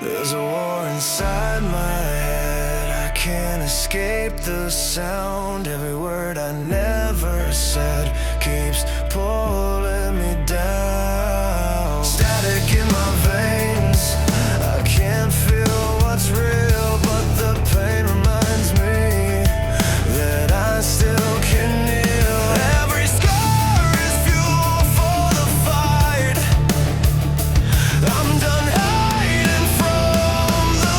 There's a war inside my head. I can't escape the sound. Every word I never said keeps pulling me down. Static in my veins, I can't feel what's real, but the pain reminds me that I still can kneel. Every scar is fuel for the fight. I'm done hiding from the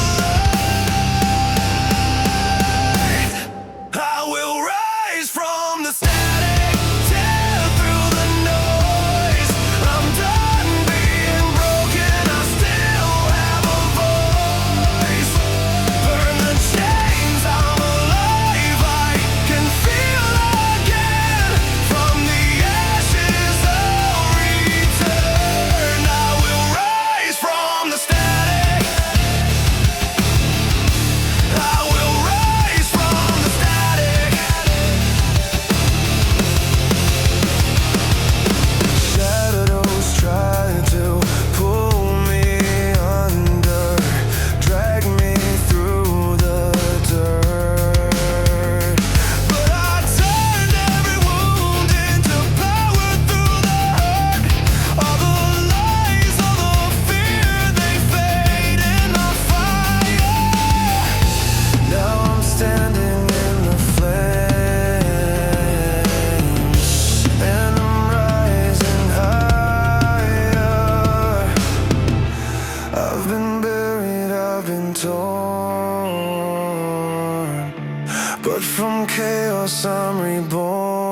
light. I will rise from the static, tear through the noise. I'm done being broken, I still have a voice. Burn the chains, I'm alive, I can feel again. From the ashes I'll return. I will rise from the static. I will rise from the static. Shadows try to pull me under, drag me through the dirt. But I turned every wound into power through the hurt. All the lies, all the fear, they fade in the fire. Now I'm standing in the flames, and I'm rising higher. I've been buried, I've been torn, but from chaos I'm reborn.